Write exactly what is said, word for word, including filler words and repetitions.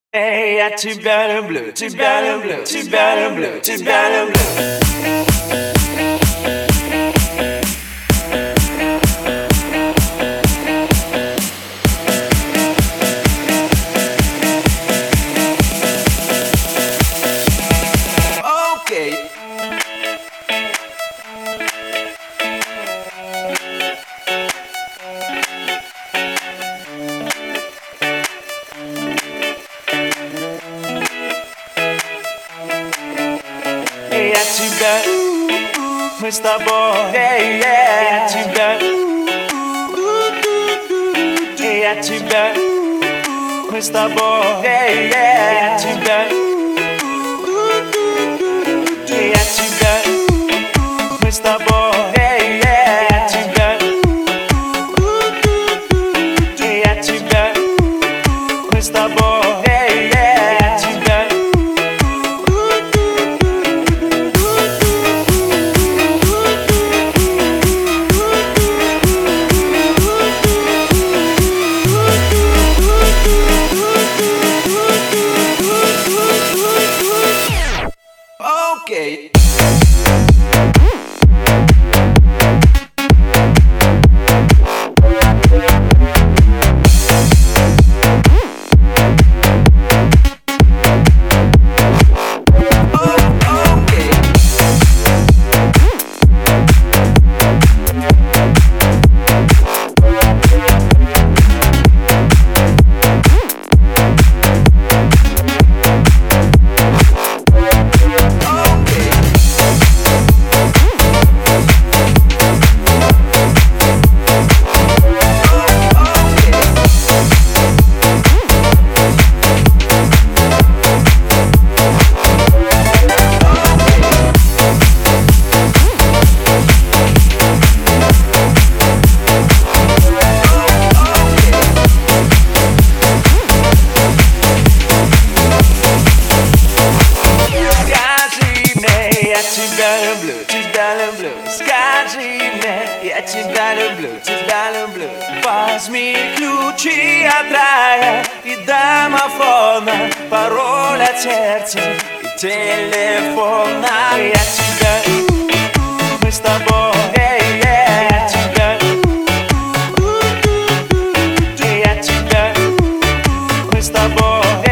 Эй, я тебя люблю, тебя люблю, тебя люблю, тебя люблю. Окей. Я тебя, мы с тобой, я тебя, я тебя, мы с тобой, я тебя, я тебя, мы с тобой, я тебя, я тебя, мы с тобой, я тебя. Окей. Я тебя люблю, тебя люблю. Скажи мне, я тебя люблю, тебя люблю. Возьми ключи от рая и домофона, пароль от сердца и телефона. Я тебя, мы с тобой, я тебя, я тебя, мы с тобой.